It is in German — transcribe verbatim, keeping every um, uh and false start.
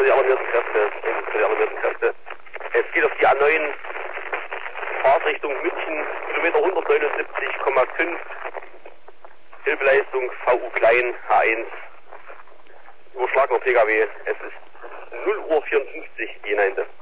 für die alarmierten Kräfte. Für die alarmierten Kräfte. Es geht auf die A neun, Fahrtrichtung München, Kilometer hundertneunundsiebzig Komma fünf, Hilfeleistung V U klein, H eins, überschlagener P K W. Es ist null Uhr vierundfünfzig, die Neunte.